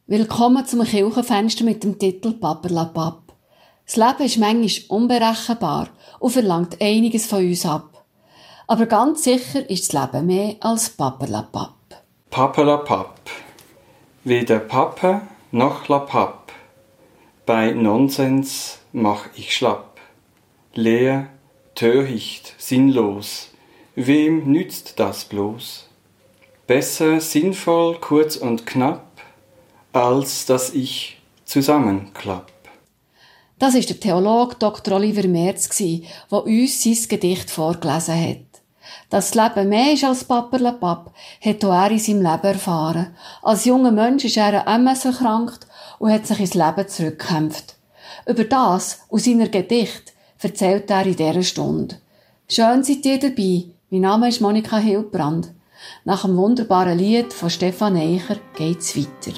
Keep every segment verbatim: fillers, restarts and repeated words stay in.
Willkommen zum Kirchenfenster mit dem Titel Paperlapap. Das Leben ist manchmal unberechenbar und verlangt einiges von uns ab. Aber ganz sicher ist das Leben mehr als Paperlapap. Paperlapap. Weder Pappe noch Lapap. Bei Nonsens mach ich schlapp. Leer, töricht, sinnlos. Wem nützt das bloß? Besser sinnvoll, kurz und knapp, als dass ich zusammenklapp. Das war der Theologe Doktor Oliver Merz, der uns sein Gedicht vorgelesen hat. Dass das Leben mehr ist als Paperlapap, hat auch er in seinem Leben erfahren. Als junger Mensch ist er an M S erkrankt und hat sich ins Leben zurückgekämpft. Über das aus seiner Gedicht erzählt er in dieser Stunde. Schön seid ihr dabei. Mein Name ist Monika Hildbrand. Nach einem wunderbaren Lied von Stefan Eicher geht's weiter.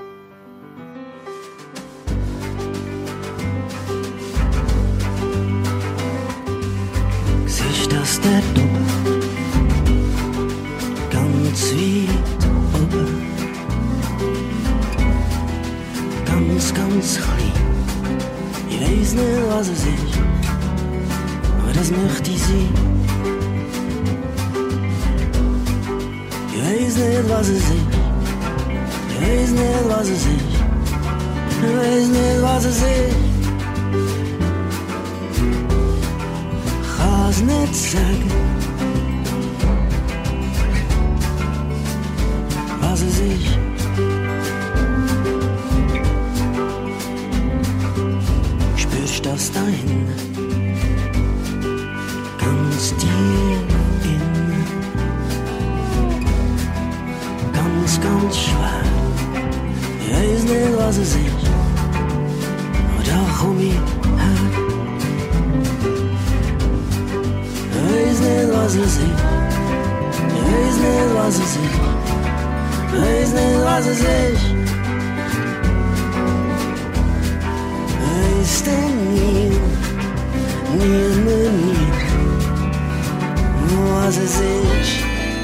Siehst das der Dumme, ganz weit oben, ganz, ganz klein. Ich weiss nicht, was es ist, aber das möchte ich sein. Ich weiß nicht, was es ist, ich weiß nicht, was es ist, ich weiß nicht, was es ist. Kann's nicht sagen, was es ist. Spürst das da hinten, ganz tief innen, ganz, ganz schwer. Ich weiß nicht, was es ist, aber da komm ich her. Ich weiß nicht, was es ist, ich weiß nicht, was es ist, ich weiß nicht, was es ist. Weißt du nie, nie, nie, nie, was es ist.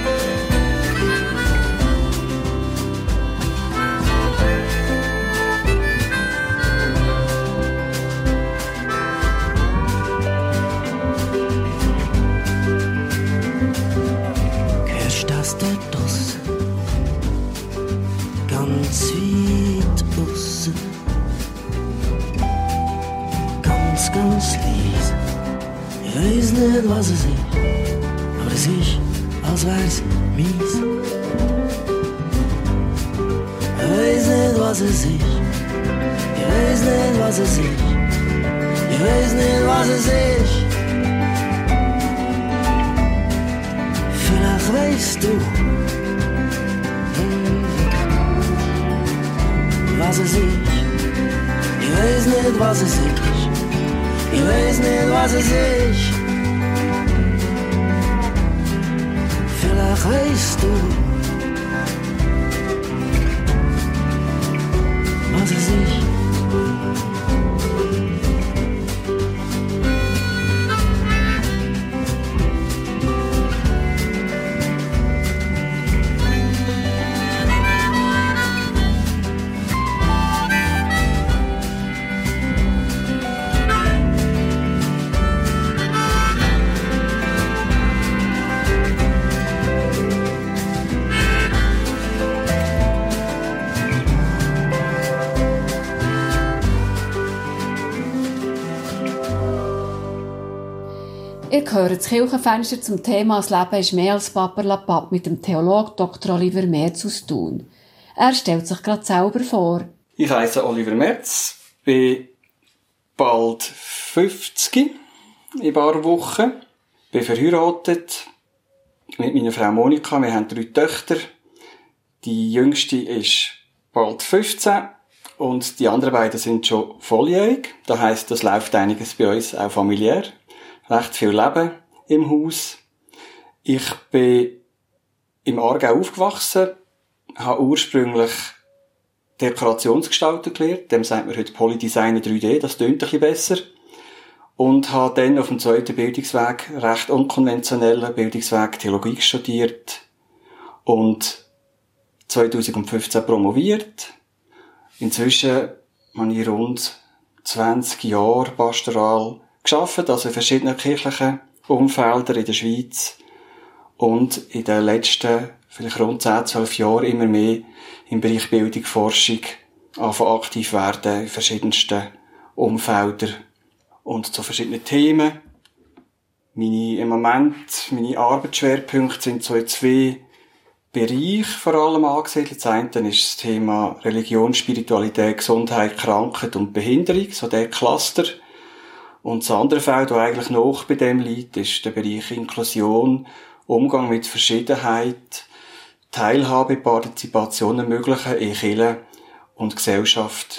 Was es ist, aber es ist, als wär's mies. Ich weiß nicht, was es ist, ich weiß nicht, was es ist, ich weiß nicht, was es ist. Vielleicht weißt du, was es ist. Ich weiß nicht, was es ist, ich weiß nicht, was es ist. Vielleicht weißt du, was es ist. Ihr hört das Kirchenfenster zum Thema «Das Leben ist mehr als Paperlapap» mit dem Theologen Doktor Oliver Merz aus Thun. Er stellt sich gerade selber vor. Ich heisse Oliver Merz, bin bald fünfzig in ein paar Wochen, bin verheiratet mit meiner Frau Monika. Wir haben drei Töchter. Die jüngste ist bald fünfzehn und die anderen beiden sind schon volljährig. Das heisst, das läuft einiges bei uns auch familiär. Recht viel Leben im Haus. Ich bin im Aargau aufgewachsen, habe ursprünglich Dekorationsgestalter gelernt, dem sagt man heute Polydesigner drei D, das tönt ein bisschen besser. Und habe dann auf dem zweiten Bildungsweg, recht unkonventionellen Bildungsweg, Theologie studiert und zweitausendfünfzehn promoviert Inzwischen habe ich rund zwanzig Jahre pastoral gearbeitet, also in verschiedenen kirchlichen Umfeldern in der Schweiz und in den letzten vielleicht rund zehn, zwölf Jahren immer mehr im Bereich Bildung, Forschung anfangen aktiv werden in verschiedensten Umfeldern und zu verschiedenen Themen. Meine, im Moment, meine Arbeitsschwerpunkte sind so in zwei Bereiche vor allem angesiedelt. Das eine ist das Thema Religion, Spiritualität, Gesundheit, Krankheit und Behinderung, so der Cluster. Und das andere Feld, das eigentlich noch bei dem liegt, ist der Bereich Inklusion, Umgang mit Verschiedenheit, Teilhabe, Partizipation ermöglichen in Kirche und Gesellschaft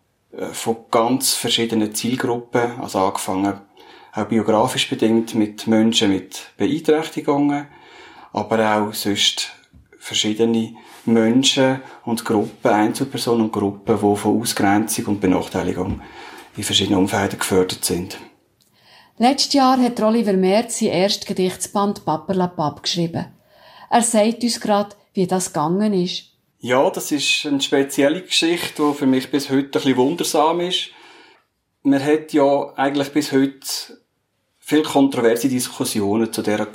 von ganz verschiedenen Zielgruppen, also angefangen auch biografisch bedingt mit Menschen mit Beeinträchtigungen, aber auch sonst verschiedene Menschen und Gruppen, Einzelpersonen und Gruppen, die von Ausgrenzung und Benachteiligung in verschiedenen Umfeldern gefördert sind. Letztes Jahr hat Oliver Merz sein erstes Gedichtsband «Paperlapap» geschrieben. Er sagt uns gerade, wie das gegangen ist. Ja, das ist eine spezielle Geschichte, die für mich bis heute ein bisschen wundersam ist. Man hat ja eigentlich bis heute viele kontroverse Diskussionen zu dieser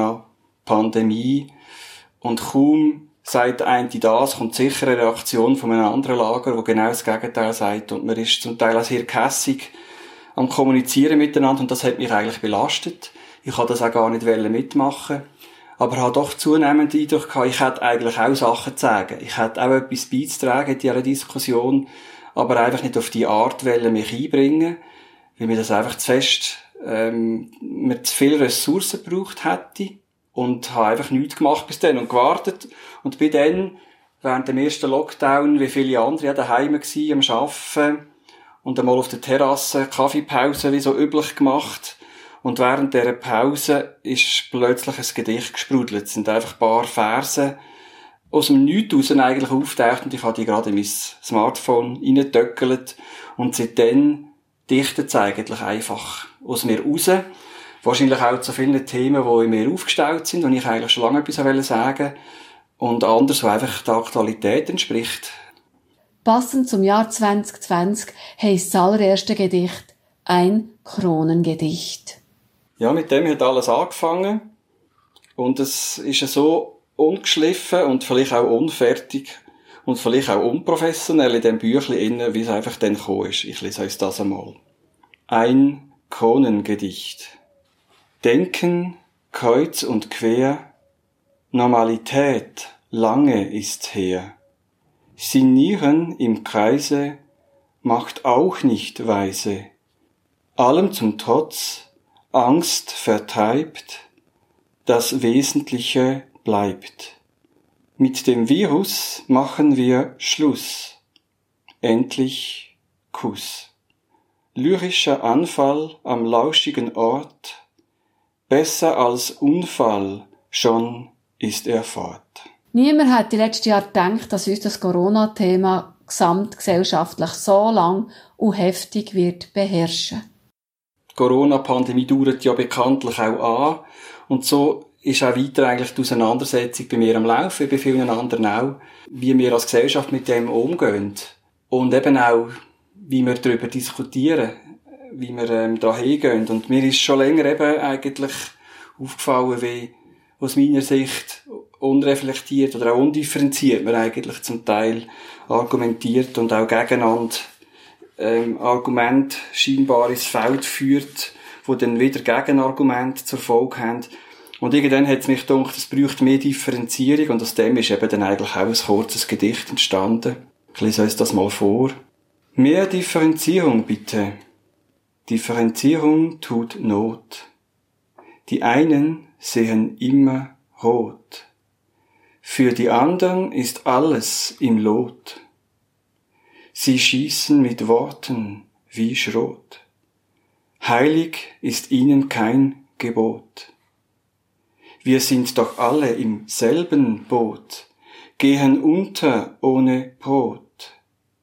Corona-Pandemie. Und kaum sagt der eine das, kommt sicher eine Reaktion von einem anderen Lager, das genau das Gegenteil sagt. Und man ist zum Teil auch sehr gehässig am Kommunizieren miteinander. Und das hat mich eigentlich belastet. Ich wollte das auch gar nicht mitmachen. Aber habe doch zunehmend den Eindruck gehabt, ich hätte eigentlich auch Sachen zu sagen. Ich hätte auch etwas beizutragen in dieser Diskussion, aber einfach nicht auf die Art wollen, mich einbringen, weil mir das einfach zu fest, ähm, mir zu viele Ressourcen gebraucht hätte. Und habe einfach nichts gemacht bis dann und gewartet. Und bin dann, während dem ersten Lockdown, wie viele andere, daheim gsi, am Arbeiten und einmal auf der Terrasse Kaffeepause, wie so üblich gemacht. Und während dieser Pause ist plötzlich ein Gedicht gesprudelt. Es sind einfach ein paar Verse aus dem Nichts raus eigentlich auftaucht und ich habe die gerade in mein Smartphone reingetöckelt. Und seitdem dichtet es eigentlich einfach aus mir raus. Wahrscheinlich auch zu vielen Themen, die in mir aufgestellt sind und ich eigentlich schon lange etwas sagen wollte. Und anders, was einfach der Aktualität entspricht. Passend zum Jahr zwanzig zwanzig heisst das allererste Gedicht «Ein Kronengedicht». Ja, mit dem hat alles angefangen. Und es ist so ungeschliffen und vielleicht auch unfertig und vielleicht auch unprofessionell in dem Büchlein, wie es einfach dann gekommen ist. Ich lese euch das einmal. Ein Kronengedicht. Denken, kreuz und quer, Normalität, lange ist her. Sinnieren im Kreise macht auch nicht weise. Allem zum Trotz, Angst vertreibt, das Wesentliche bleibt. Mit dem Virus machen wir Schluss. Endlich Kuss. Lyrischer Anfall am lauschigen Ort, besser als Unfall, schon ist er fort. Niemand hat die letzten Jahre gedacht, dass uns das Corona-Thema gesamtgesellschaftlich so lang und heftig wird beherrschen. Die Corona-Pandemie dauert ja bekanntlich auch an. Und so ist auch weiter eigentlich die Auseinandersetzung bei mir am Laufen, bei vielen anderen auch, wie wir als Gesellschaft mit dem umgehen. Und eben auch, wie wir darüber diskutieren, wie wir ähm, da hingehen. Und mir ist schon länger eben eigentlich aufgefallen, wie aus meiner Sicht unreflektiert oder auch undifferenziert man eigentlich zum Teil argumentiert und auch gegeneinander ähm, Argument scheinbar ins Feld führt, wo dann wieder Gegenargumente zur Folge haben. Und irgendwann hat es mich gedacht, es braucht mehr Differenzierung und aus dem ist eben dann eigentlich auch ein kurzes Gedicht entstanden. Ich lese uns das mal vor. Mehr Differenzierung bitte. Differenzierung tut Not. Die einen sehen immer rot. Für die anderen ist alles im Lot. Sie schießen mit Worten wie Schrot. Heilig ist ihnen kein Gebot. Wir sind doch alle im selben Boot, gehen unter ohne Brot.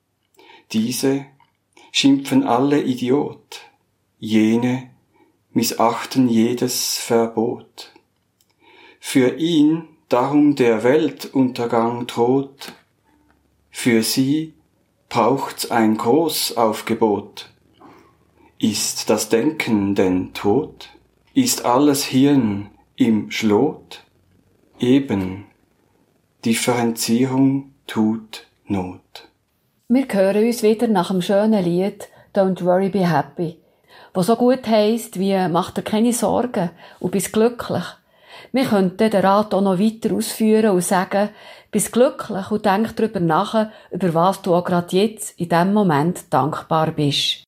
Diese schimpfen alle Idiot, jene missachten jedes Verbot. Für ihn darum der Weltuntergang droht, für sie braucht's ein Großaufgebot. Ist das Denken denn tot? Ist alles Hirn im Schlot? Eben, Differenzierung tut Not. Wir hören uns wieder nach dem schönen Lied «Don't Worry, Be Happy», wo so gut heisst wie «Mach dir keine Sorgen und bist glücklich». Wir könnten den Rat auch noch weiter ausführen und sagen, bist glücklich und denk darüber nach, über was du auch gerade jetzt in diesem Moment dankbar bist.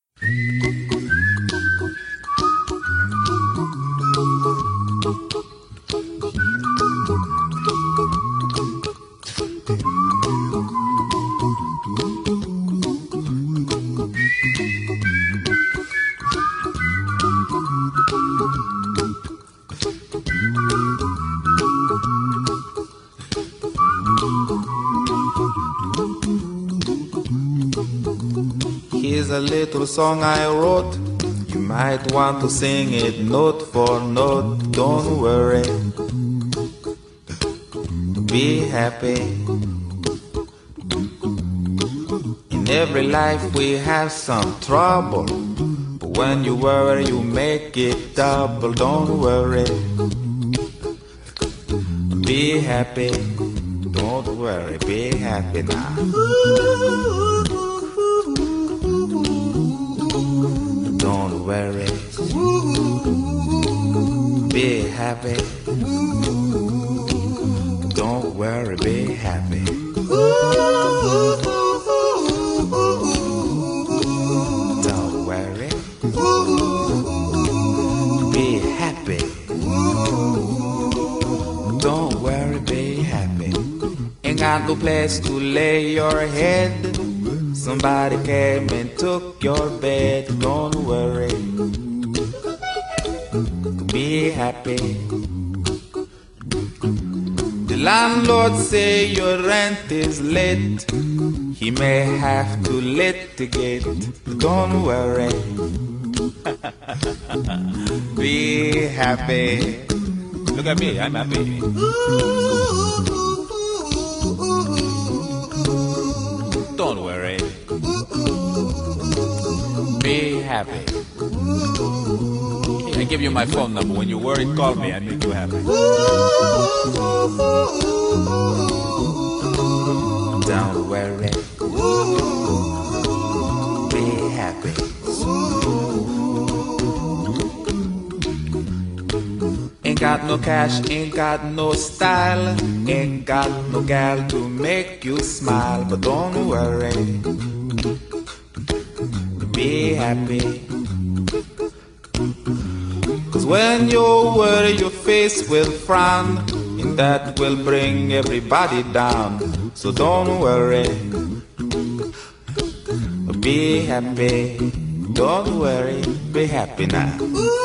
Here's a little song I wrote. You might want to sing it note for note. Don't worry, be happy. In every life we have some trouble, but when you worry you make it double. Don't worry, be happy. Don't worry, be happy now. Don't worry, be happy. Don't worry, be happy. Don't worry, be happy. Don't worry, be happy. Ain't got no place to lay your head. Somebody came and took your bed. Don't worry, be happy. The landlord say your rent is late. He may have to litigate. Don't worry, be happy. Look at me, I'm happy. Don't worry, be happy. I give you my phone number. When you worry, call me. I make you happy. Don't worry, be happy. Ain't got no cash, ain't got no style, ain't got no gal to make you smile. But don't worry, be happy. Cause when you worry your face will frown, and that will bring everybody down. So don't worry, be happy. Don't worry, be happy now.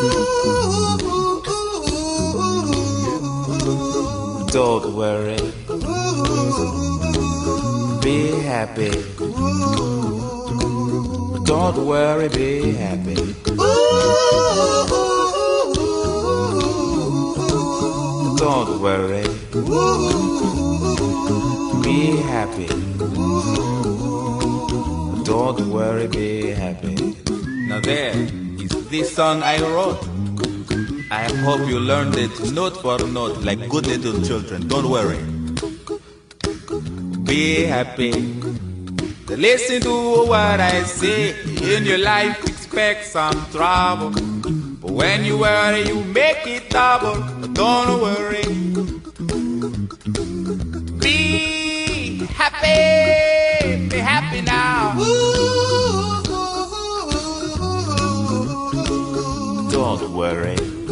Don't worry, be happy. Don't worry, be happy. Don't worry, be happy. Don't worry, be happy. Now there is this song I wrote. I hope you learned it note for note like good little children. Don't worry, be happy. Listen to what I say. In your life expect some trouble, but when you worry you make it double. Don't worry, be happy. Be happy now. Don't worry,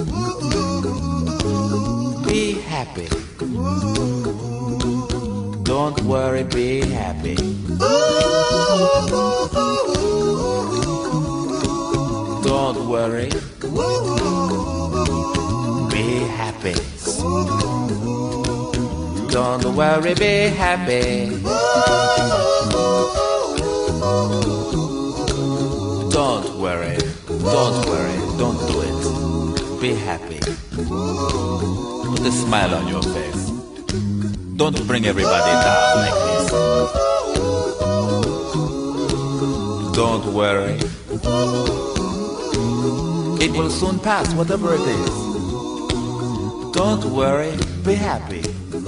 be happy. Don't worry, be happy. Don't worry, be happy. Don't worry, be happy. Don't worry, don't worry, don't do it. Be happy. Put a smile on your face. Don't bring everybody down like this. Don't worry. It will soon pass, whatever it is. Don't worry, be happy.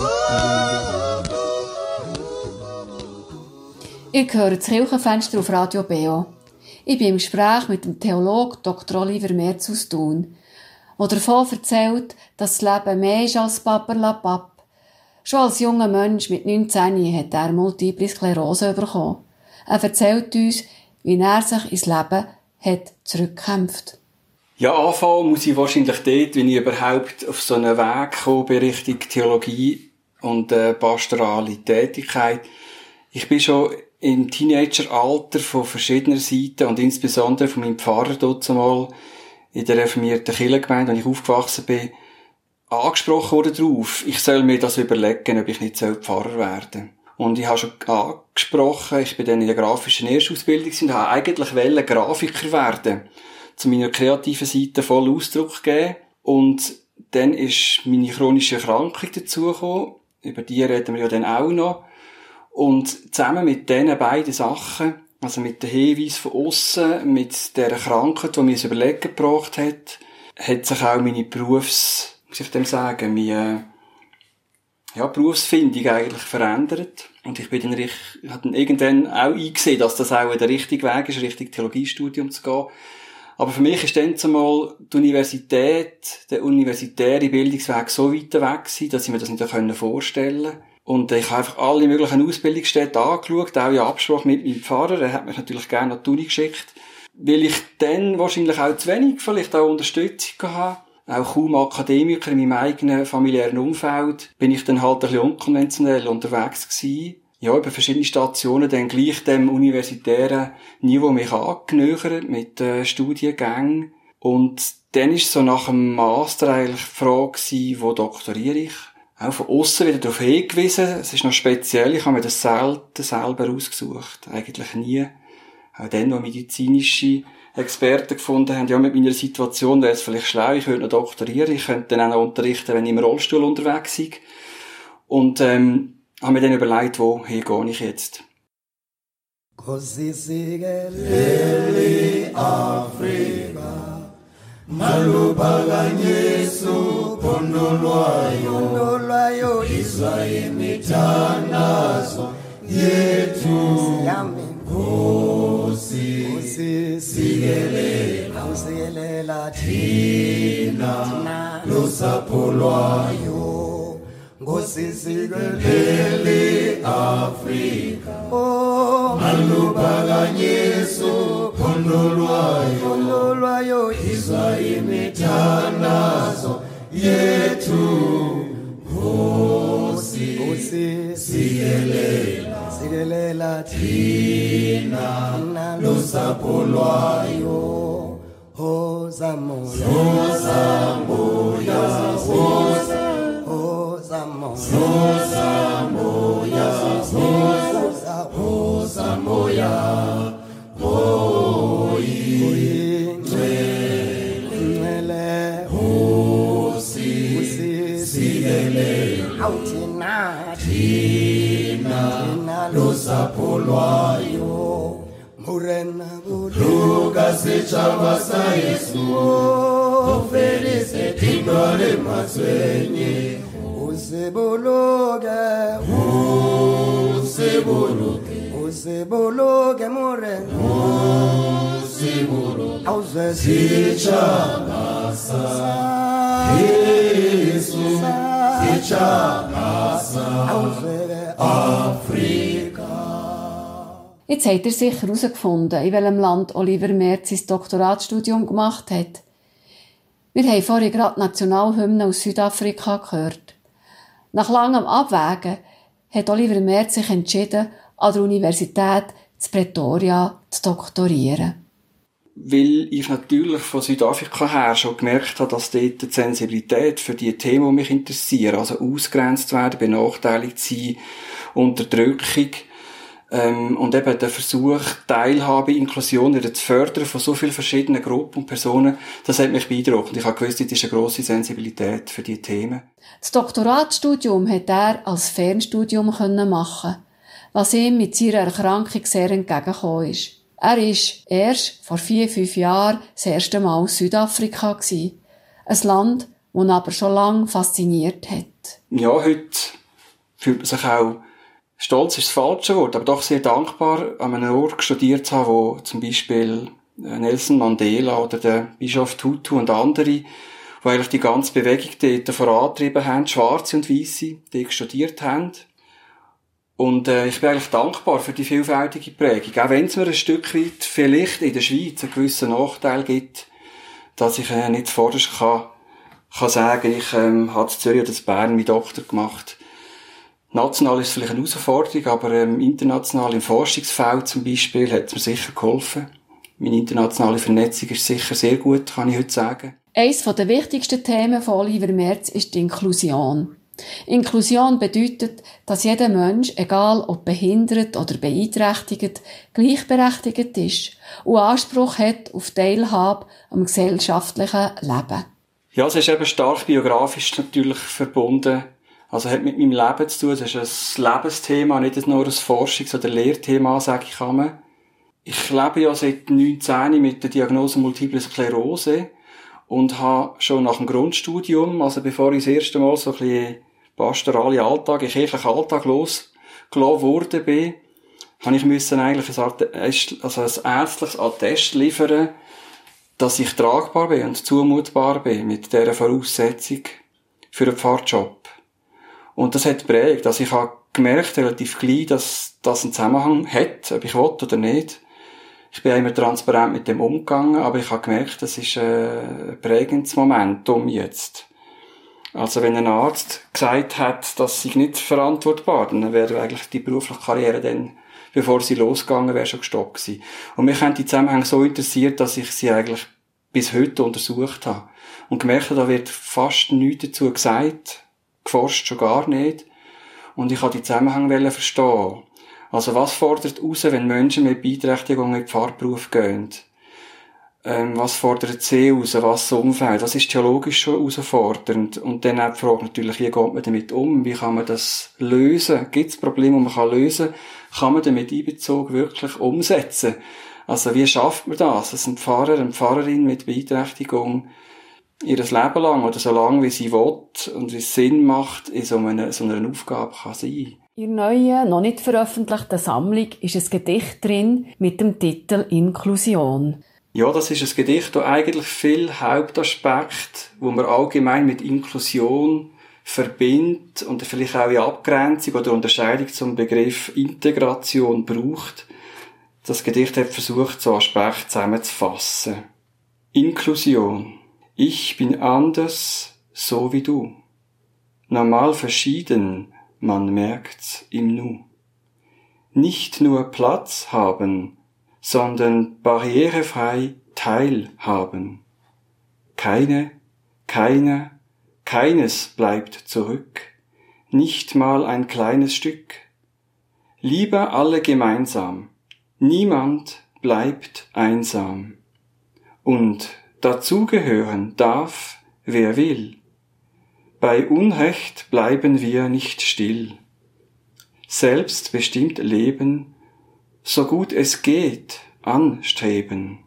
Ihr hört das Kirchenfenster auf Radio B O. Ich bin im Gespräch mit dem Theologen Doktor Oliver Merz aus Thun, der davon erzählt, dass das Leben mehr ist als Paperlapapp. Schon als junger Mensch mit neunzehn hat er Multiple Sklerose bekommen. Er erzählt uns, wie er sich ins Leben hat zurückgekämpft. Ja, anfangen muss ich wahrscheinlich dort, wenn ich überhaupt auf so einen Weg gekommen bin, Richtung Theologie und äh, pastorale Tätigkeit. Ich bin schon im Teenageralter von verschiedenen Seiten und insbesondere von meinem Pfarrer dort mal in der reformierten Kirchengemeinde, wo ich aufgewachsen bin, angesprochen worden darauf, ich soll mir das überlegen, ob ich nicht Pfarrer werden soll. Und ich habe schon angesprochen, ich bin dann in der grafischen Erstausbildung und habe eigentlich wollen Grafiker werden, zu meiner kreativen Seite voll Ausdruck geben. Und dann ist meine chronische Erkrankung dazugekommen, über die reden wir ja dann auch noch. Und zusammen mit diesen beiden Sachen, also mit dem Hinweis von aussen, mit der Krankheit, die mir das Überlegen gebracht hat, hat sich auch meine Berufs, muss ich dem sagen, meine, ja, Berufsfindung eigentlich verändert. Und ich bin dann, ich habe dann irgendwann auch eingesehen, dass das auch der richtige Weg ist, Richtung Theologiestudium zu gehen. Aber für mich ist dann zumal die Universität, der universitäre Bildungsweg so weit weg gewesen, dass ich mir das nicht vorstellen konnte. Und ich habe einfach alle möglichen Ausbildungsstätten angeschaut, auch in Absprache mit meinem Pfarrer. Er hat mich natürlich gerne an die Uni geschickt. Weil ich dann wahrscheinlich auch zu wenig, vielleicht auch Unterstützung hatte. Auch kaum Akademiker in meinem eigenen familiären Umfeld. Bin ich dann halt ein bisschen unkonventionell unterwegs gewesen. Ja, über verschiedene Stationen dann gleich dem universitären Niveau mich angenähert mit äh, Studiengängen. Und dann ist so nach dem Master eigentlich die Frage gewesen, wo doktoriere ich? Auch von aussen wieder darauf hingewiesen. Es ist noch speziell, ich habe mir das selten selber ausgesucht. Eigentlich nie. Auch dann, wo medizinische Experten gefunden haben, ja, mit meiner Situation wäre es vielleicht schlau, ich würde noch doktorieren, ich könnte dann auch noch unterrichten, wenn ich im Rollstuhl unterwegs bin. Und, ähm, habe mir dann überlegt, wohin gehe ich jetzt? Malubaga Yesu pondolwayo pondolwayo Israeli mitandazo yetu Kosi sigelela usigelela thina losapolwayo Ngosi sigelele Afrika oh Malubaga Yesu pondolwayo pondolwayo Israeli mitandazo yetu Hosi sigelela sigelela thina losapolwayo Hosa moya Hosa moya Hosa Hosa moya Hosa Hosa moya Hoy Nwele Hosi Sigele Autina Tina Losapolwayo Murena Luka Sechava sa Yesu Oferize Tindole Maswenye Usebologe Usebologe Usebologe Murena Usebologe Auze Sechava sa Yesu Sechava sa Auze Afrika. Jetzt habt ihr sicher herausgefunden, in welchem Land Oliver Merz sein Doktoratsstudium gemacht hat. Wir haben vorhin gerade die Nationalhymne aus Südafrika gehört. Nach langem Abwägen hat Oliver Merz sich entschieden, an der Universität zu Pretoria zu doktorieren. Weil ich natürlich von Südafrika her schon gemerkt habe, dass dort die Sensibilität für die Themen, die mich interessieren, also ausgrenzt werden, benachteiligt sein, Unterdrückung, ähm, und eben der Versuch, Teilhabe, Inklusion wieder zu fördern von so vielen verschiedenen Gruppen und Personen, das hat mich beeindruckt. Und ich habe gewusst, das ist eine grosse Sensibilität für diese Themen. Das Doktoratsstudium hat er als Fernstudium machen, was ihm mit seiner Erkrankung sehr entgegengekommen ist. Er war erst vor vier, fünf Jahren das erste Mal in Südafrika gewesen. Ein Land, das ihn aber schon lange fasziniert hat. Ja, heute fühlt man sich auch, stolz ist das falsche Wort, aber doch sehr dankbar, an einem Ort studiert zu haben, wo zum Beispiel Nelson Mandela oder der Bischof Tutu und andere, die eigentlich die ganze Bewegung dort vorangetrieben haben, Schwarze und Weisse, die studiert haben. Und äh, ich bin eigentlich dankbar für die vielfältige Prägung. Auch wenn es mir ein Stück weit vielleicht in der Schweiz einen gewissen Nachteil gibt, dass ich äh, nicht vorderst kann, kann sagen, ich ähm, habe in Zürich oder in Bern meinen Doktor gemacht. National ist es vielleicht eine Herausforderung, aber ähm, international im Forschungsfeld zum Beispiel hat es mir sicher geholfen. Meine internationale Vernetzung ist sicher sehr gut, kann ich heute sagen. Eines der wichtigsten Themen von Oliver Merz ist die Inklusion. Inklusion bedeutet, dass jeder Mensch, egal ob behindert oder beeinträchtigt, gleichberechtigt ist und Anspruch hat auf Teilhabe am gesellschaftlichen Leben. Ja, es ist eben stark biografisch natürlich verbunden. Also hat mit meinem Leben zu tun. Es ist ein Lebensthema, nicht nur ein Forschungs- oder Lehrthema, sage ich einmal. Ich lebe ja seit neunzehn mit der Diagnose Multiple Sklerose und habe schon nach dem Grundstudium, also bevor ich das erste Mal so ein bisschen pastorale Alltag, in kirchlichen Alltag losgelassen worden bin, habe ich müssen eigentlich ein, Attest, also ein ärztliches Attest liefern, dass ich tragbar bin und zumutbar bin mit dieser Voraussetzung für einen Pfarrjob. Und das hat geprägt. Also ich habe gemerkt, relativ gleich, dass das einen Zusammenhang hat, ob ich will oder nicht. Ich bin immer transparent mit dem umgegangen, aber ich habe gemerkt, das ist ein prägendes Momentum jetzt. Also wenn ein Arzt gesagt hat, das sei nicht verantwortbar, dann wäre eigentlich die berufliche Karriere dann, bevor sie losgegangen wäre, schon gestoppt gewesen. Und mich haben die Zusammenhänge so interessiert, dass ich sie eigentlich bis heute untersucht habe. Und gemerkt habe, da wird fast nichts dazu gesagt, geforscht schon gar nicht. Und ich wollte die Zusammenhänge verstehen. Also was fordert raus, wenn Menschen mit Beeinträchtigung in den Pfarrberuf gehen? Ähm, was fordert sie raus? Was das Umfeld? Das ist theologisch schon herausfordernd. Und dann auch die Frage natürlich, wie geht man damit um? Wie kann man das lösen? Gibt es Probleme, die man kann lösen kann? Kann man den mit Einbezug wirklich umsetzen? Also wie schafft man das? Dass ein Pfarrer, eine Pfarrerin mit Beeinträchtigung ihr Leben lang oder so lange, wie sie will und wie es Sinn macht, in so einer, so einer Aufgabe kann sein. In der neuen, noch nicht veröffentlichten Sammlung ist ein Gedicht drin mit dem Titel Inklusion. Ja, das ist ein Gedicht, das eigentlich viele Hauptaspekte, wo man allgemein mit Inklusion verbindet und vielleicht auch in Abgrenzung oder Unterscheidung zum Begriff Integration braucht. Das Gedicht hat versucht, so Aspekte zusammenzufassen. Inklusion. Ich bin anders, so wie du. Normal verschieden, man merkt's im Nu. Nicht nur Platz haben, sondern barrierefrei teilhaben. Keine, keiner, keines bleibt zurück, nicht mal ein kleines Stück. Lieber alle gemeinsam, niemand bleibt einsam. Und dazugehören darf, wer will. Bei Unrecht bleiben wir nicht still. Selbstbestimmt leben, so gut es geht, anstreben.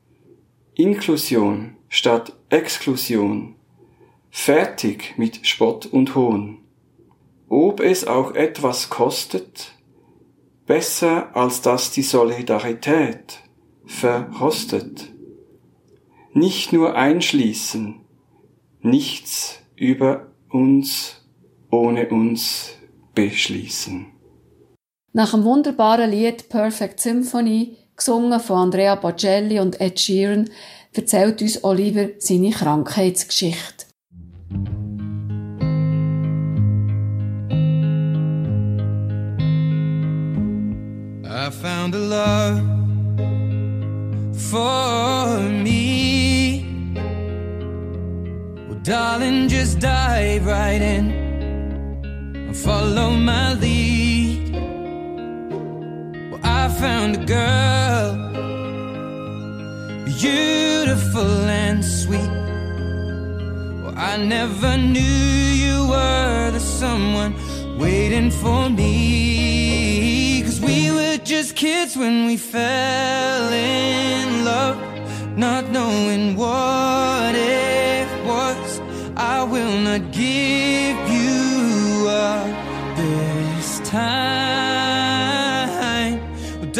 Inklusion statt Exklusion. Fertig mit Spott und Hohn. Ob es auch etwas kostet, besser als dass die Solidarität verrostet. Nicht nur einschließen, nichts über uns ohne uns beschließen. Nach dem wunderbaren Lied Perfect Symphony, gesungen von Andrea Bocelli und Ed Sheeran, erzählt uns Oliver seine Krankheitsgeschichte. I found a love for me. Well, darling, just dive right in and follow my lead. Well, I found a girl, beautiful and sweet. Well, I never knew you were the someone waiting for me. 'Cause we were just kids when we fell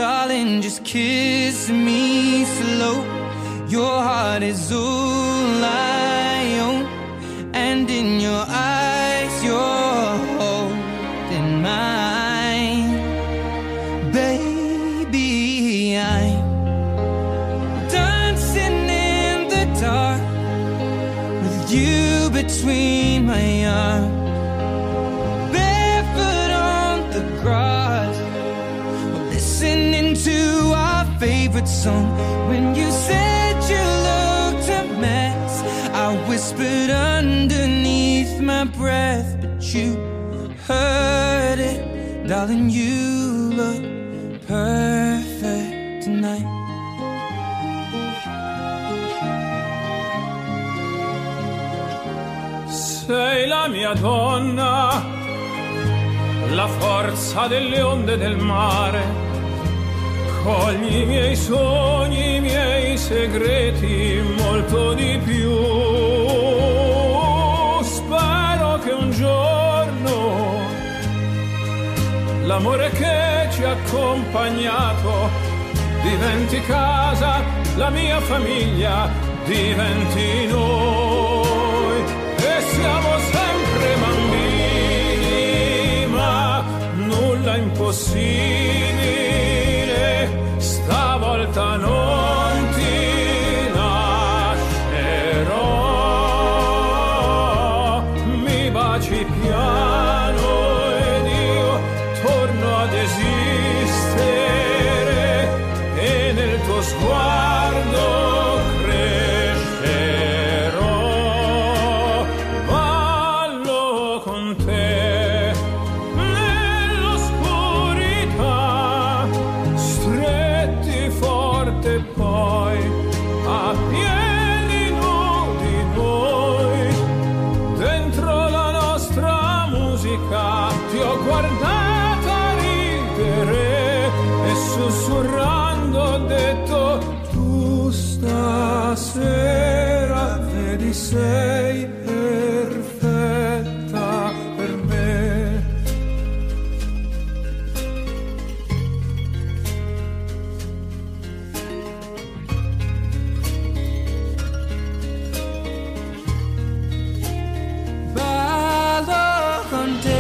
darling, just kiss me slow. Your heart is all I own, and in your eyes you're holding mine. Baby, I'm dancing in the dark with you between my arms, barefoot on the grass, listening to our favorite song. When you said you looked a mess, I whispered underneath my breath, but you heard it, darling. You look perfect tonight. Sei la mia donna, la forza delle onde del mare. Cogli i miei sogni, i miei segreti, molto di più. Spero che un giorno l'amore che ci ha accompagnato diventi casa, la mia famiglia diventi noi. E siamo sempre bambini, ma nulla è impossibile. Stavolta non ti lascerò. Mi baci piano ed io torno ad esistere, e nel tuo sguardo sussurrando ho detto: tu stasera vedi sei perfetta per me. Ballo con te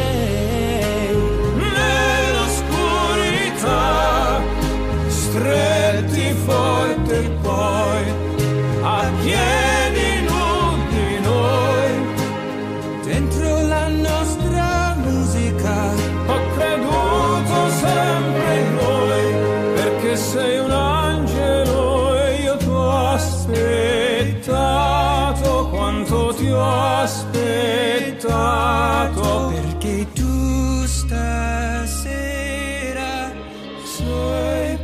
stretti forte, poi a piedi nudi noi, dentro la nostra musica. Ho creduto sempre in noi, perché sei un angelo e io ti ho aspettato quanto ti ho aspettato, perché tu stasera sei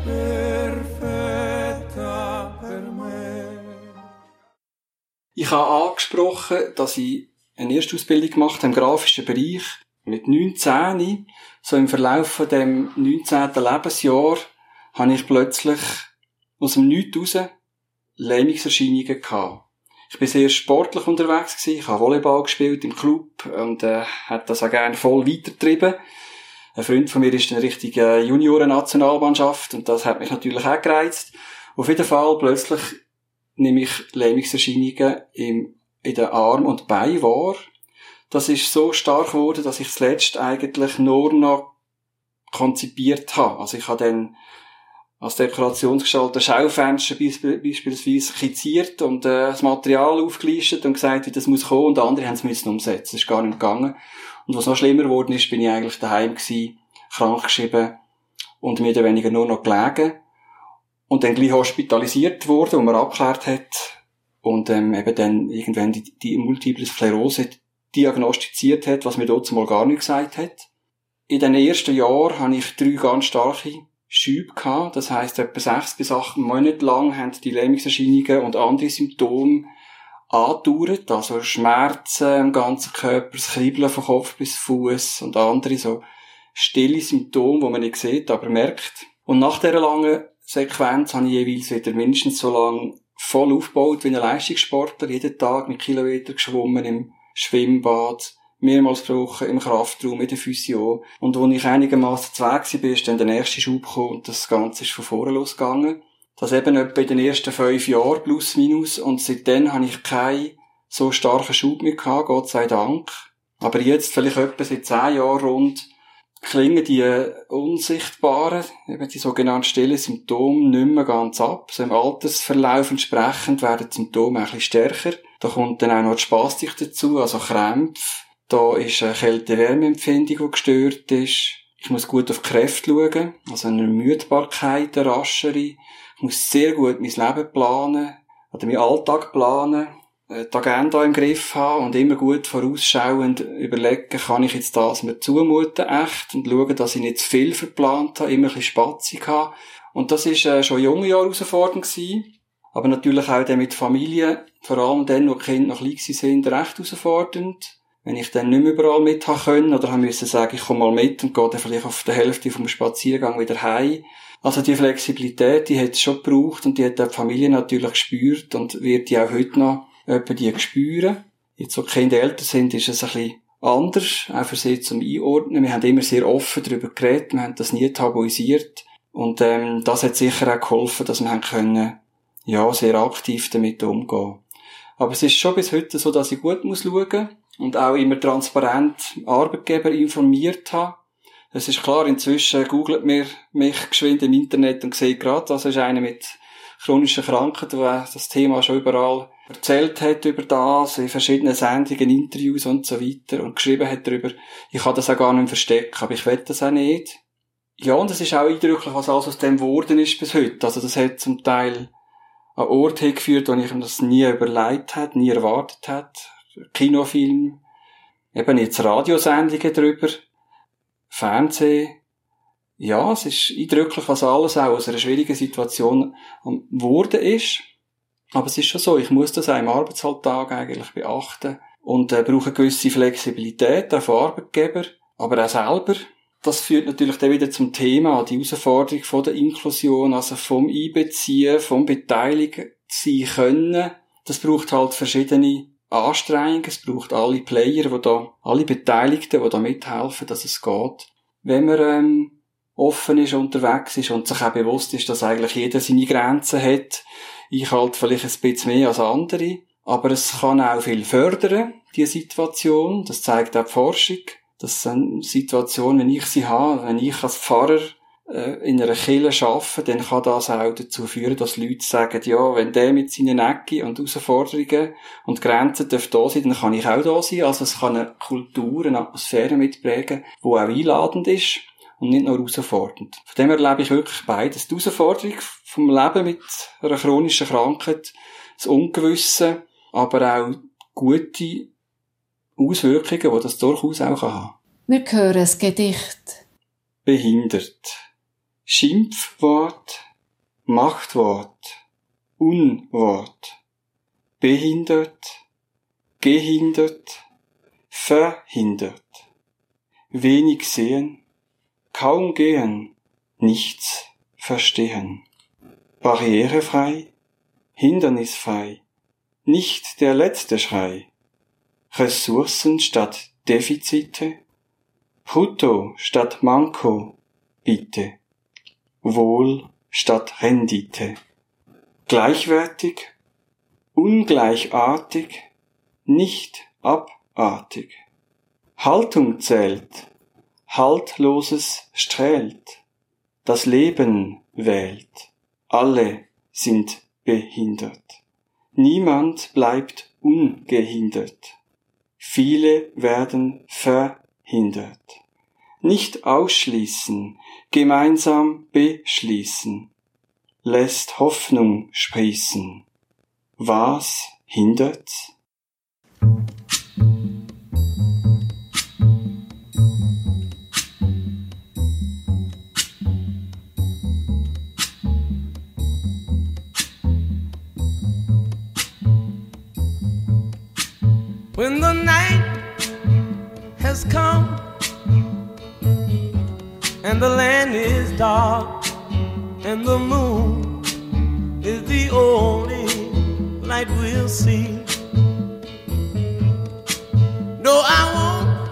perfetta per me. Ich habe angesprochen, dass ich eine Erstausbildung gemacht habe im grafischen Bereich. Mit neunzehn, so im Verlauf von dem neunzehnten Lebensjahr, habe ich plötzlich aus dem Nichts raus Lähmungserscheinungen gehabt. Ich war sehr sportlich unterwegs gewesen. Ich habe Volleyball gespielt im Club und äh, habe das auch gerne voll weitergetrieben. Ein Freund von mir ist in Richtung Junioren-Nationalmannschaft und das hat mich natürlich auch gereizt. Auf jeden Fall plötzlich nehme ich Lähmungserscheinungen im, in den Arm und Bein wahr. Das ist so stark geworden, dass ich zuletzt eigentlich nur noch konzipiert habe. Also ich habe dann als Dekorationsgestalter Schaufenster beispielsweise skizziert und äh, das Material aufgelistet und gesagt, wie das muss kommen, und andere haben es müssen umsetzen. Das ist gar nicht gegangen. Und was noch schlimmer geworden ist, bin ich eigentlich daheim gewesen, krankgeschrieben und mehr oder weniger nur noch gelegen. Und dann gleich hospitalisiert worden, wo man abgeklärt hat und ähm, eben dann irgendwann die, die Multiple Sklerose diagnostiziert hat, was mir dort mal gar nicht gesagt hat. In den ersten Jahren hatte ich drei ganz starke Schübe gehabt. Das heisst, etwa sechs bis acht Monate lang haben die Lähmungserscheinungen und andere Symptome andauert, also Schmerzen im ganzen Körper, das Kribbeln von Kopf bis Fuß und andere so stille Symptome, die man nicht sieht, aber merkt. Und nach dieser langen Sequenz habe ich jeweils wieder mindestens so lange voll aufgebaut wie ein Leistungssportler, jeden Tag mit Kilometern geschwommen im Schwimmbad, mehrmals pro Woche im Kraftraum, in der Physio. Und als ich einigermaßen zu Weg war, ist dann der nächste Schub gekommen und das Ganze ist von vorne losgegangen. Das eben etwa in den ersten fünf Jahren plus minus und seitdem habe ich keinen so starken Schub mehr gehabt, Gott sei Dank. Aber jetzt, vielleicht etwa seit zehn Jahren rund, klingen die unsichtbaren, eben die sogenannten stillen Symptome nicht mehr ganz ab. So im Altersverlauf entsprechend werden die Symptome ein bisschen stärker. Da kommt dann auch noch die Spastik dazu, also Krämpfe. Da ist eine Kälte-Wärme-Empfindung, die gestört ist. Ich muss gut auf die Kräfte schauen, also eine Ermüdbarkeit, eine raschere. Ich muss sehr gut mein Leben planen, oder meinen Alltag planen, die Agenda im Griff haben und immer gut vorausschauend überlegen, kann ich jetzt das mir zumuten, echt, und schauen, dass ich nicht zu viel verplant habe, immer ein bisschen spatzig habe. Und das war äh, schon in jungen Jahren herausfordernd gewesen. Aber natürlich auch dann mit Familie, vor allem dann, wo die Kinder noch klein sind, recht herausfordernd. Wenn ich dann nicht mehr überall mit haben können oder haben müssen sagen, ich komme mal mit und gehe dann vielleicht auf der Hälfte vom Spaziergang wieder heim. Also die Flexibilität, die hat es schon gebraucht und die hat die Familie natürlich gespürt und wird die auch heute noch etwa die spüren. Jetzt, wo die Kinder älter sind, ist es ein bisschen anders, auch für sie zum Einordnen. Wir haben immer sehr offen darüber geredet, wir haben das nie tabuisiert. Und ähm, das hat sicher auch geholfen, dass wir haben können, ja, sehr aktiv damit umgehen. Aber es ist schon bis heute so, dass ich gut muss schauen und auch immer transparent Arbeitgeber informiert habe. Es ist klar, inzwischen googelt mir mich geschwind im Internet und sieht gerade, das ist einer mit chronischen Krankheiten, der das Thema schon überall erzählt hat über das, in verschiedenen Sendungen, Interviews und so weiter und geschrieben hat darüber, ich kann das auch gar nicht verstecken, aber ich will das auch nicht. Ja, und es ist auch eindrücklich, was alles aus dem geworden ist bis heute. Also das hat zum Teil an Ort hingeführt, wo ich mir das nie überlegt habe, nie erwartet habe. Kinofilm, eben jetzt Radiosendungen darüber, Fernsehen. Ja, es ist eindrücklich, was alles auch aus einer schwierigen Situation geworden ist. Aber es ist schon so, ich muss das auch im Arbeitsalltag eigentlich beachten und äh, brauche eine gewisse Flexibilität auch von Arbeitgeber, aber auch selber. Das führt natürlich dann wieder zum Thema, die Herausforderung von der Inklusion, also vom Einbeziehen, vom Beteiligen sein können. Das braucht halt verschiedene Anstrengungen, es braucht alle Player, die da, alle Beteiligten, die da mithelfen, dass es geht. Wenn man ähm, offen ist, unterwegs ist und sich auch bewusst ist, dass eigentlich jeder seine Grenzen hat, ich halt vielleicht ein bisschen mehr als andere, aber es kann auch viel fördern, die Situation. Das zeigt auch die Forschung. Das sind Situationen, wenn ich sie habe, wenn ich als Pfarrer äh, in einer Kirche arbeite, dann kann das auch dazu führen, dass Leute sagen, ja, wenn der mit seinen Ecken und Herausforderungen und Grenzen darf da sein, dann kann ich auch da sein. Also es kann eine Kultur, eine Atmosphäre mitprägen, die auch einladend ist und nicht nur herausfordernd. Von dem erlebe ich wirklich beides. Die Herausforderung vom Leben mit einer chronischen Krankheit, das Ungewisse, aber auch gute Auswirkungen, die das durchaus auch haben kann. Wir hören ein Gedicht. Behindert. Schimpfwort, Machtwort, Unwort. Behindert, gehindert, verhindert. Wenig sehen, kaum gehen, nichts verstehen. Barrierefrei, hindernisfrei, nicht der letzte Schrei. Ressourcen statt Defizite, Brutto statt Manko, bitte. Wohl statt Rendite. Gleichwertig, ungleichartig, nicht abartig. Haltung zählt, Haltloses strählt, das Leben wählt, alle sind behindert. Niemand bleibt ungehindert. Viele werden verhindert. Nicht ausschließen, gemeinsam beschließen, lässt Hoffnung sprießen. Was hindert's? When the night has come and the land is dark and the moon is the only light we'll see. No, I won't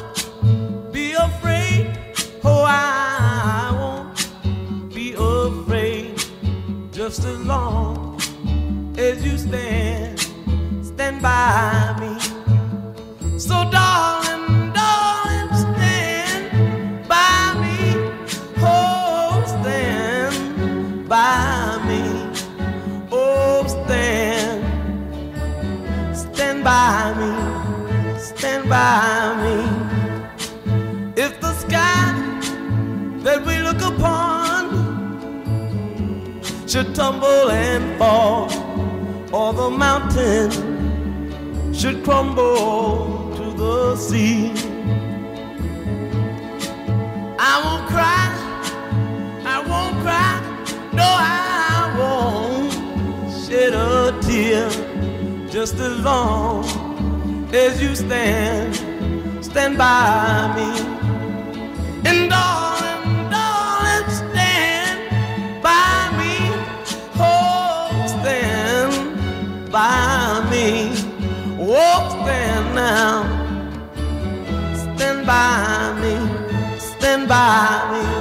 just as long as you stand, stand by me. So darling, darling, stand by me. Oh, stand by me. Oh, stand, stand by me, stand by me. If the sky that we look upon should tumble and fall, or the mountain should crumble to the sea, I won't cry, I won't cry, no I won't shed a tear, just as long as you stand, stand by me. And darling, darling, stand by me, oh, stand by me, oh, stand now, stand by me, stand by me.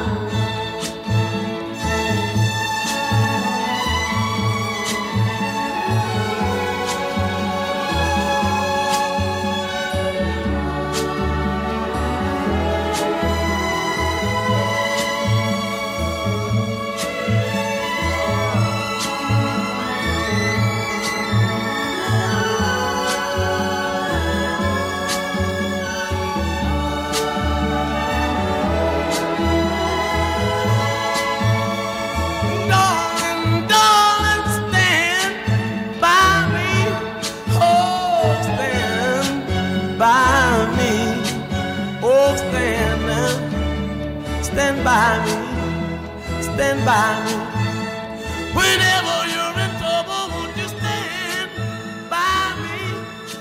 Stand by me, stand by me. Whenever you're in trouble, won't you stand by me?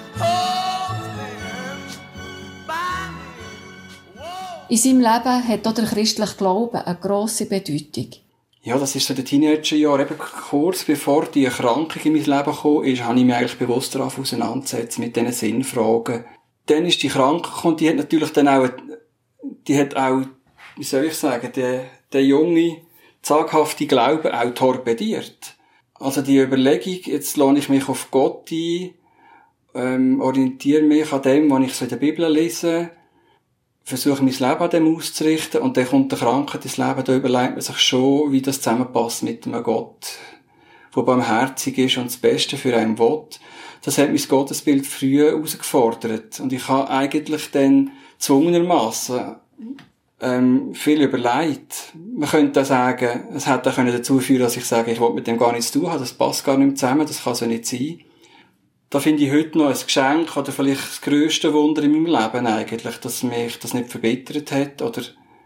Oh, stand by me. Whoa. In seinem Leben hat auch der christliche Glaube eine grosse Bedeutung. Ja, das ist so der Teenagerjahr, eben kurz bevor die Erkrankung in mein Leben gekommen ist, habe ich mich eigentlich bewusst darauf auseinandergesetzt mit diesen Sinnfragen. Dann ist die Krankheit und die hat natürlich dann auch, die hat auch, wie soll ich sagen, der, der junge, zaghafte Glaube auch torpediert. Also die Überlegung, jetzt lohne ich mich auf Gott ein, ähm, orientiere mich an dem, was ich so in der Bibel lese, versuche mein Leben an dem auszurichten und dann kommt der Krankheit ins Leben, da überlegt man sich schon, wie das zusammenpasst mit einem Gott, der barmherzig ist und das Beste für einen will. Das hat mein Gottesbild früh herausgefordert und ich habe eigentlich dann zwungenermassen ähm, viel überlegt. Man könnte auch sagen, es hätte auch dazu führen, dass ich sage, ich will mit dem gar nichts zu tun haben, das passt gar nicht zusammen, das kann so nicht sein. Da finde ich heute noch ein Geschenk oder vielleicht das grösste Wunder in meinem Leben eigentlich, dass mich das nicht verbittert hat oder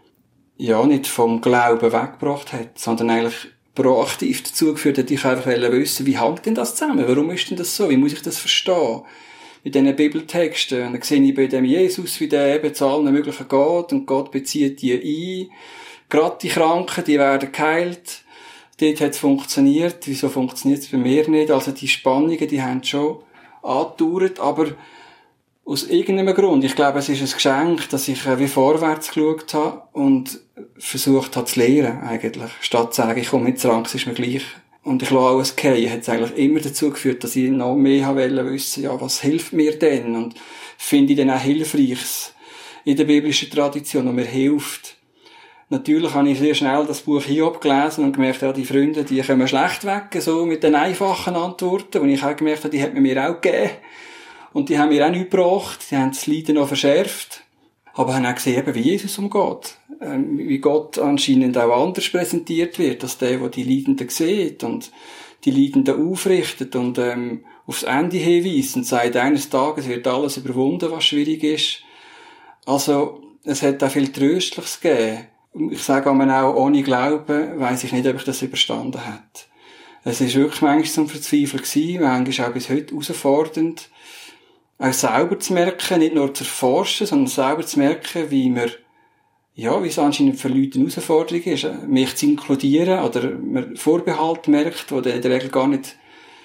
ja, nicht vom Glauben weggebracht hat, sondern eigentlich proaktiv dazu geführt hat, ich einfach wissen, wie hängt denn das zusammen? Warum ist denn das so? Wie muss ich das verstehen? Mit diesen Bibeltexten. Und dann sehe ich bei dem Jesus, wie der eben zu allen möglichen geht und Gott bezieht die ein. Gerade die Kranken, die werden geheilt. Dort hat es funktioniert. Wieso funktioniert es bei mir nicht? Also die Spannungen, die haben schon angedauert, aber aus irgendeinem Grund. Ich glaube, es ist ein Geschenk, dass ich wie vorwärts geschaut habe und versucht habe zu lernen, eigentlich. Statt zu sagen, ich komme nicht zurück, es ist mir gleich. Und ich lasse alles fallen, hat es eigentlich immer dazu geführt, dass ich noch mehr wollte wissen, ja, was hilft mir denn? Und finde ich dann auch Hilfreiches in der biblischen Tradition, und mir hilft. Natürlich habe ich sehr schnell das Buch Hiob gelesen und gemerkt, ja, die Freunde, die kommen schlecht weg, so mit den einfachen Antworten. Und ich habe gemerkt, die hat man mir auch gegeben. Und die haben mir auch nichts gebracht. Die haben das Leiden noch verschärft. Aber haben auch gesehen, wie Jesus umgeht. Ähm, wie Gott anscheinend auch anders präsentiert wird, als der, der die Leidenden sieht und die Leidenden aufrichtet und ähm, aufs Ende hinweist und sagt, eines Tages wird alles überwunden, was schwierig ist. Also, es hat auch viel Tröstliches gegeben. Ich sage auch, ohne Glauben weiss ich nicht, ob ich das überstanden hätte. Es war wirklich manchmal zum Verzweifeln gewesen, manchmal auch bis heute herausfordernd, auch selber zu merken, nicht nur zu erforschen, sondern selber zu merken, wie man, ja, wie es anscheinend für Leute eine Herausforderung ist, mich zu inkludieren, oder man Vorbehalte merkt, die in der Regel gar nicht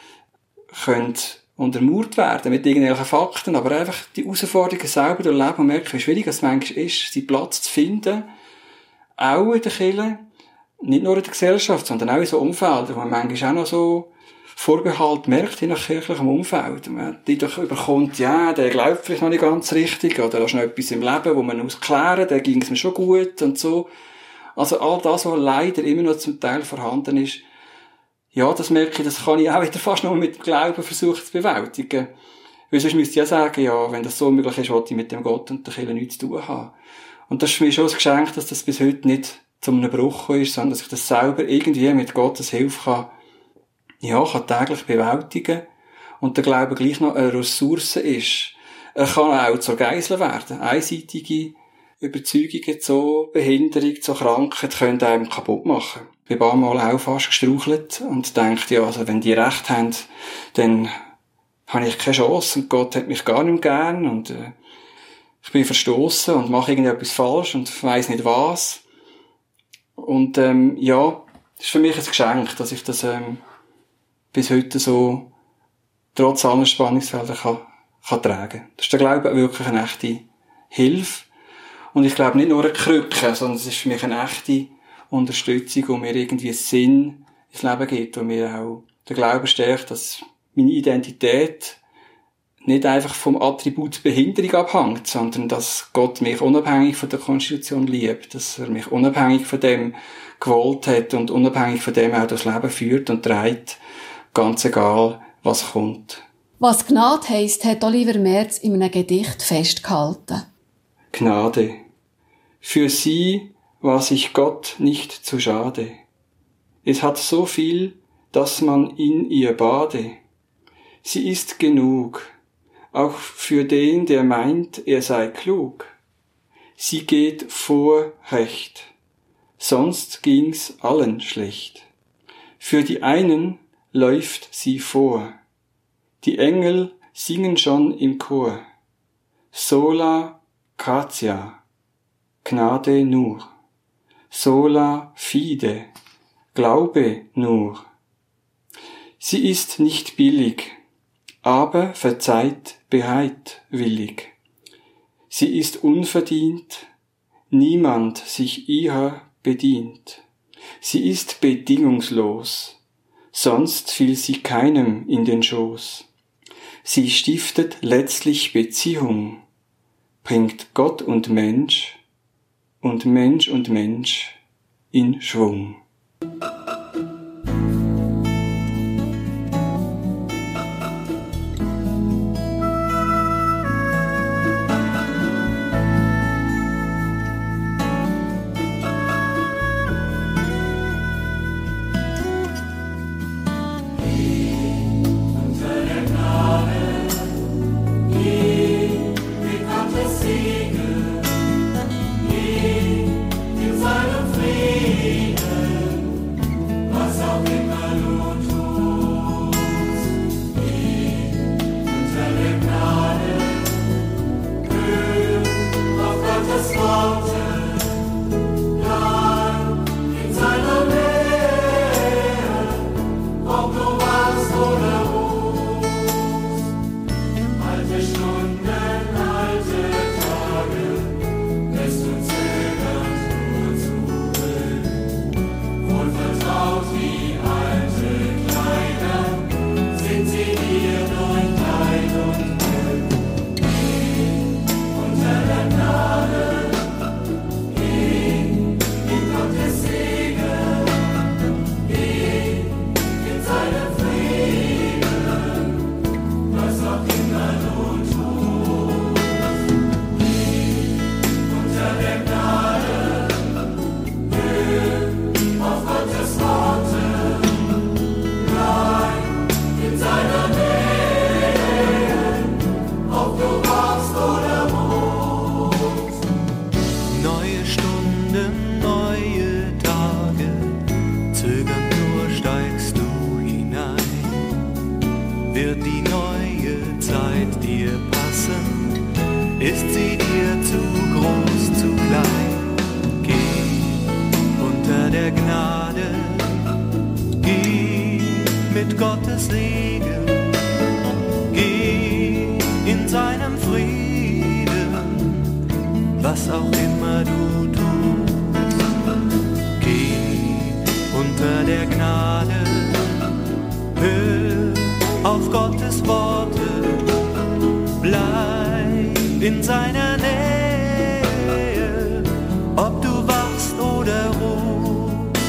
können untermauert werden mit irgendwelchen Fakten, aber einfach die Herausforderungen selber durchleben und merken, wie schwierig es manchmal ist, seinen Platz zu finden, auch in der Kirche, nicht nur in der Gesellschaft, sondern auch in so Umfeldern, wo man manchmal auch noch so Vorbehalt merkt, in nach kirchlichem Umfeld. Man die doch überkommt, ja, der glaubt vielleicht noch nicht ganz richtig, oder da ist noch etwas im Leben, wo man muss klären, da ging es mir schon gut und so. Also all das, was leider immer noch zum Teil vorhanden ist, ja, das merke ich, das kann ich auch wieder fast nur mit dem Glauben versuchen zu bewältigen. Weil sonst müsste ich ja sagen, ja, wenn das so möglich ist, wollte ich mit dem Gott und der Kirche nichts zu tun haben. Und das ist für mich schon ein Geschenk, dass das bis heute nicht zu einem Bruch ist, sondern dass ich das selber irgendwie mit Gottes Hilfe kann, ja, kann täglich bewältigen und der Glaube gleich noch eine Ressource ist. Er kann auch zur Geisel werden. Einseitige Überzeugungen, so Behinderung, so Krankheit können einem kaputt machen. Ich bin ein paar Mal auch fast gestrauchelt und denkt, ja, also wenn die Recht haben, dann habe ich keine Chance und Gott hat mich gar nicht gern und äh, ich bin verstoßen und mache irgendetwas falsch und weiss nicht was. Und ähm, ja, das ist für mich ein Geschenk, dass ich das ähm, bis heute so trotz aller Spannungsfelder kann, kann tragen. Das ist der Glaube wirklich eine echte Hilfe. Und ich glaube nicht nur eine Krücke, sondern es ist für mich eine echte Unterstützung, die mir irgendwie Sinn ins Leben gibt, wo mir auch der Glaube stärkt, dass meine Identität nicht einfach vom Attribut Behinderung abhängt, sondern dass Gott mich unabhängig von der Konstitution liebt, dass er mich unabhängig von dem gewollt hat und unabhängig von dem auch das Leben führt und trägt, ganz egal, was kommt. Was Gnade heisst, hat Oliver Merz in einem Gedicht festgehalten. Gnade. Für sie war sich Gott nicht zu schade. Es hat so viel, dass man in ihr bade. Sie ist genug, auch für den, der meint, er sei klug. Sie geht vor Recht, sonst ging's allen schlecht. Für die einen läuft sie vor, die Engel singen schon im Chor. Sola gratia, Gnade nur. Sola fide, Glaube nur. Sie ist nicht billig, aber verzeiht bereitwillig. Sie ist unverdient, niemand sich ihrer bedient. Sie ist bedingungslos, sonst fiel sie keinem in den Schoß. Sie stiftet letztlich Beziehung, bringt Gott und Mensch und Mensch und Mensch in Schwung. Ist sie dir zu groß, zu klein? Geh unter der Gnade, geh mit Gottes Segen, geh in seinem Frieden, was auch immer du tust. Geh in seiner Nähe, ob du wachst oder ruhst.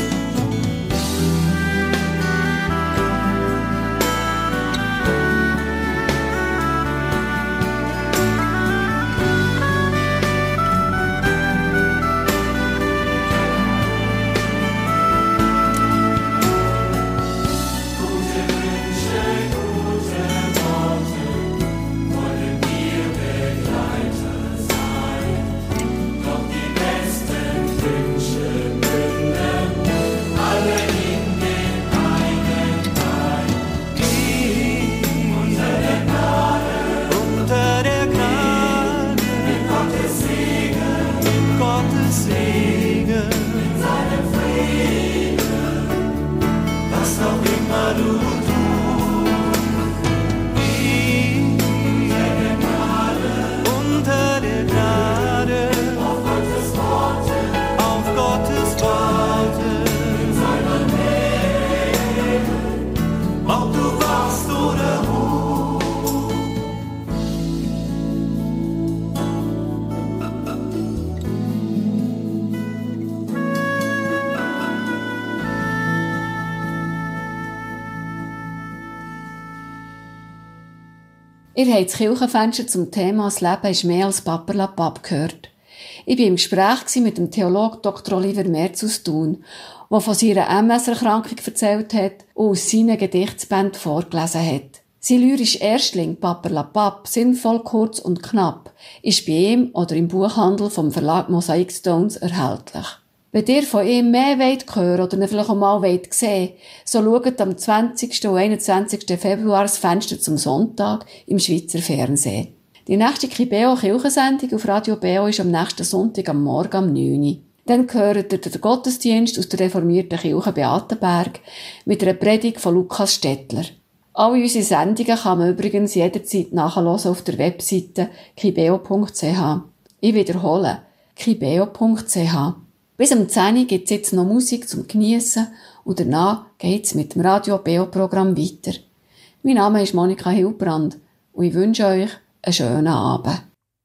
Ihr habt das Kirchenfenster zum Thema «Das Leben ist mehr als Paperlapap» gehört. Ich war im Gespräch mit dem Theologen Doktor Oliver Merz aus Thun, der von seiner M S-Erkrankung erzählt hat und aus seinen Gedichtsbänden vorgelesen hat. Sein lyrischer Erstling «Paperlapap», sinnvoll, kurz und knapp, ist bei ihm oder im Buchhandel vom Verlag Mosaic Stones erhältlich. Wenn ihr von ihm mehr wollt hören oder ihn vielleicht auch mal wollt sehen, so schaut am zwanzigsten und einundzwanzigsten Februar das Fenster zum Sonntag im Schweizer Fernsehen. Die nächste Kibeo-Kirchensendung auf Radio Beo ist am nächsten Sonntag am Morgen um neun Uhr. Dann hört ihr den Gottesdienst aus der reformierten Kirche Beatenberg mit einer Predigt von Lukas Stettler. Alle unsere Sendungen kann man übrigens jederzeit nachhören auf der Webseite kibeo punkt c h. Ich wiederhole, kibeo punkt c h. Bis um zehn Uhr gibt es jetzt noch Musik zum Geniessen und danach geht es mit dem Radio Beo-Programm weiter. Mein Name ist Monika Hilbrand und ich wünsche euch einen schönen Abend.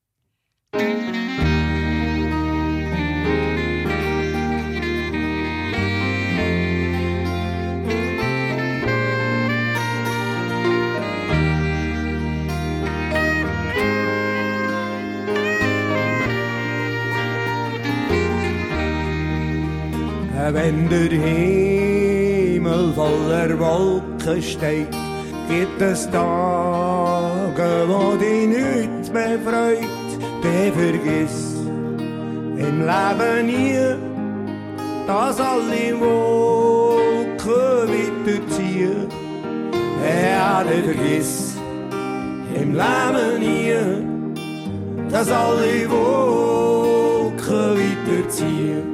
Wenn der Himmel voller Wolken steht, gibt es Tage, wo dich nichts mehr freut. Dann vergiss im Leben nie, dass alle Wolken weiterziehen. Ja, dann vergiss im Leben nie, dass alle Wolken weiterziehen.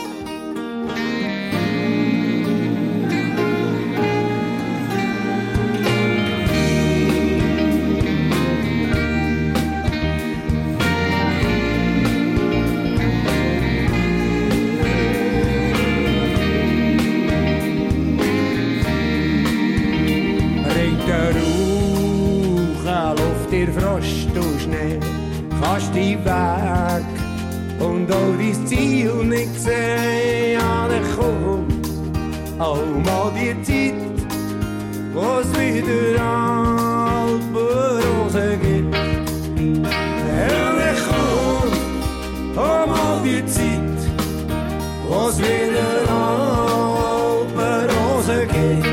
Frost und Schnee, kannst deinen Weg und auch dein Ziel nicht sehen. Ja, dann komm auch mal die Zeit, wo es wieder Alpenrosen gibt. Ja, dann komm auch mal die Zeit, wo es wieder Alpenrosen gibt.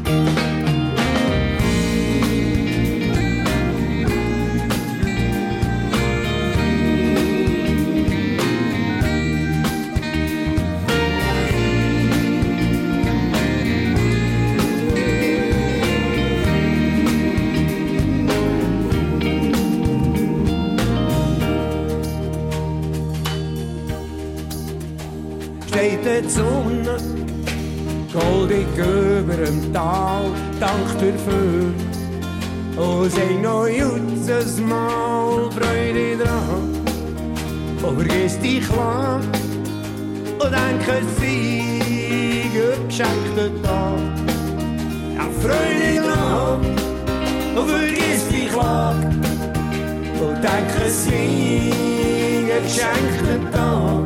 Steht die Sonne goldig über dem Tal, dank dafür. Und sing noch jetzt Mal Freude dran. Und vergiss die Klage und denk an Siege geschenkten Tag. Ja, Freude dran und vergiss die Klage und denk an es wie ein geschenkter Tag.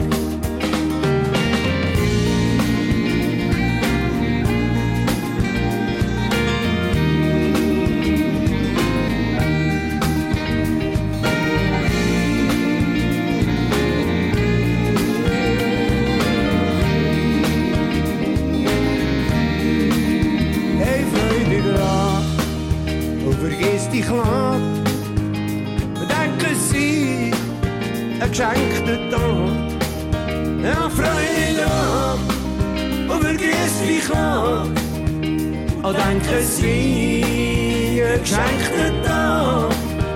Ich lach, bedenken Sie, ein geschenkter Tag. Ja, Freude an, und vergiss dich lach, und denken Sie, ein geschenkter Tag.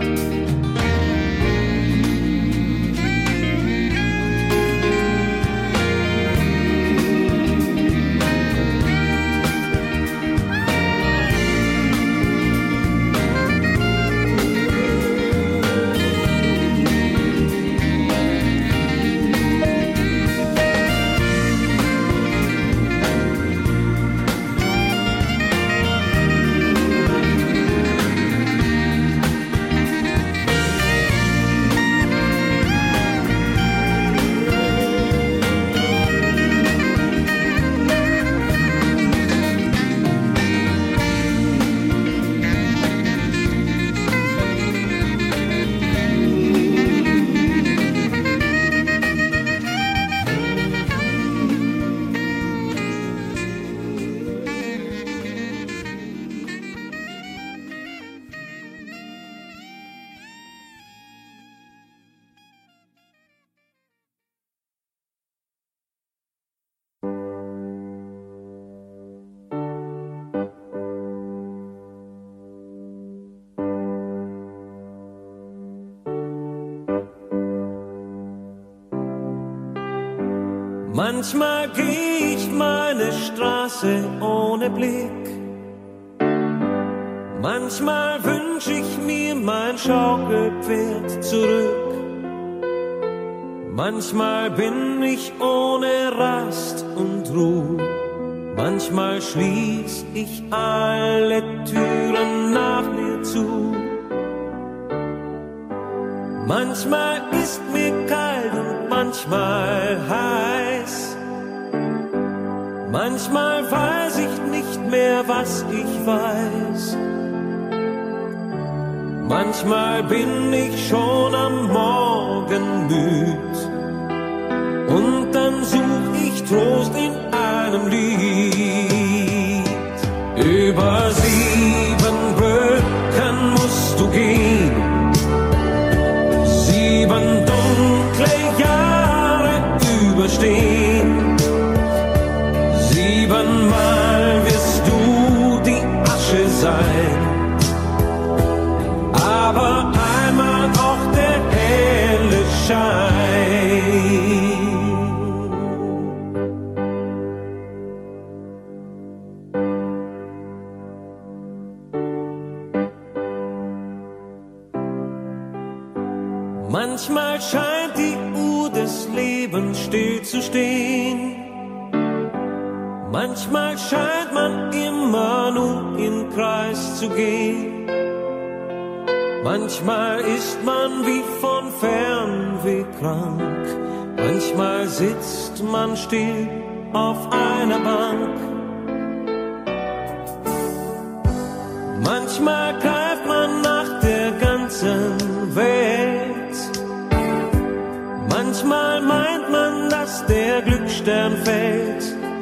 Manchmal geh ich meine Straße ohne Blick. Manchmal wünsch ich mir mein Schaukelpferd zurück. Manchmal bin ich ohne Rast und Ruhe. Manchmal schließ ich alle Türen nach mir zu. Manchmal ist mir kalt und manchmal heiß. Manchmal weiß ich nicht mehr, was ich weiß. Manchmal bin ich schon am Morgen müd. Und dann such ich Trost in einem Lied. Über sieben Brücken musst du gehen. Sieben dunkle Jahre überstehen. Siebenmal wirst du die Asche sein. Aber einmal auch der helle Schein. Manchmal scheint die Uhr des Lebens still zu stehen. Manchmal scheint man immer nur im Kreis zu gehen. Manchmal ist man wie von Fernweh krank. Manchmal sitzt man still auf einer Bank. Manchmal greift man nach der ganzen Welt. Manchmal meint man, dass der Glücksstern fällt.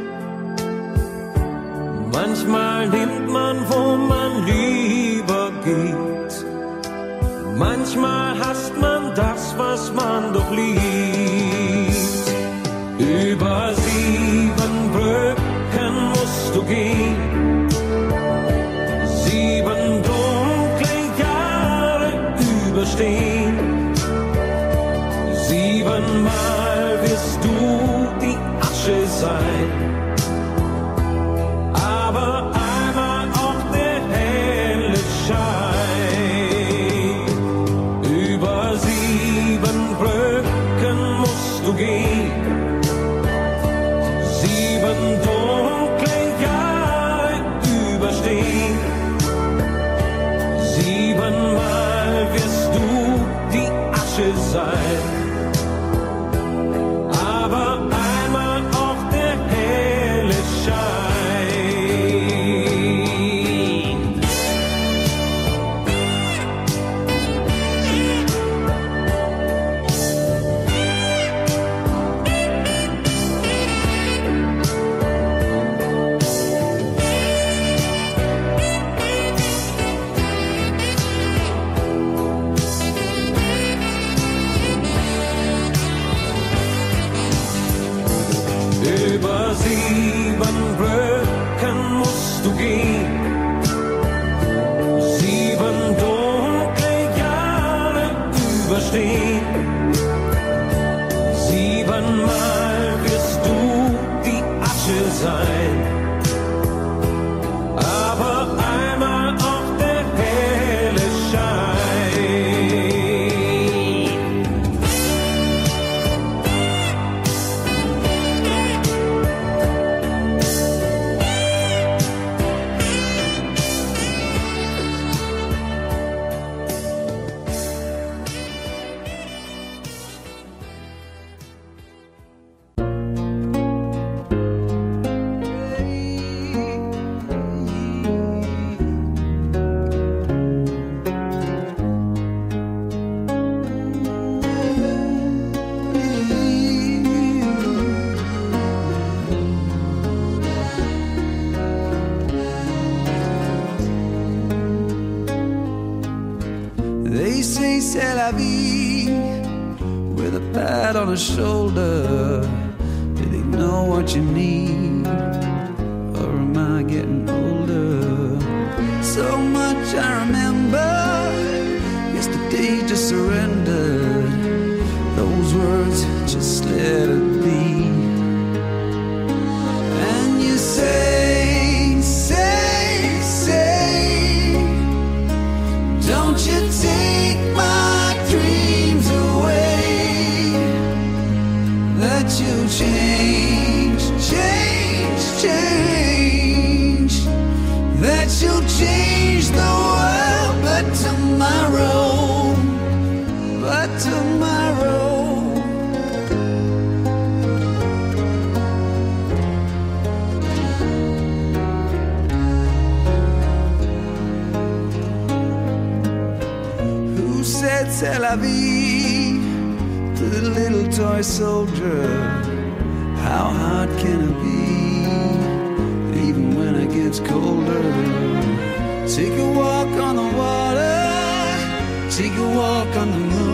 Manchmal nimmt man, wo man lieber geht. Manchmal hasst man das, was man doch liebt. Über sieben Brücken musst du gehen. Sieben dunkle Jahre überstehen. Siebenmal wirst du die Asche sein. Aber einmal auch der helle Schein. Über sieben Brücken musst du gehen. Sieben dunkle Jahre überstehen. Siebenmal wirst du die Asche sein. Aber einmal auch der helle Schein. Über sieben Brücken musst du gehen, sieben dunkle Jahre überstehen. Siebenmal wirst du die Asche sein, aber einmal auch der helle Schein. They say c'est la vie with a pat on the shoulder. Do they know what you need, or am I getting older? So much I remember, yesterday just surrendered. Those words, just let it be. And you say, say, say, don't you take my dreams away. That you'll change, change, change. That you'll change the world, but tomorrow, but tomorrow. Who said c'est la vie to the little toy soldier? How hard can it be, even when it gets colder? Take a walk on the water, take a walk on the moon.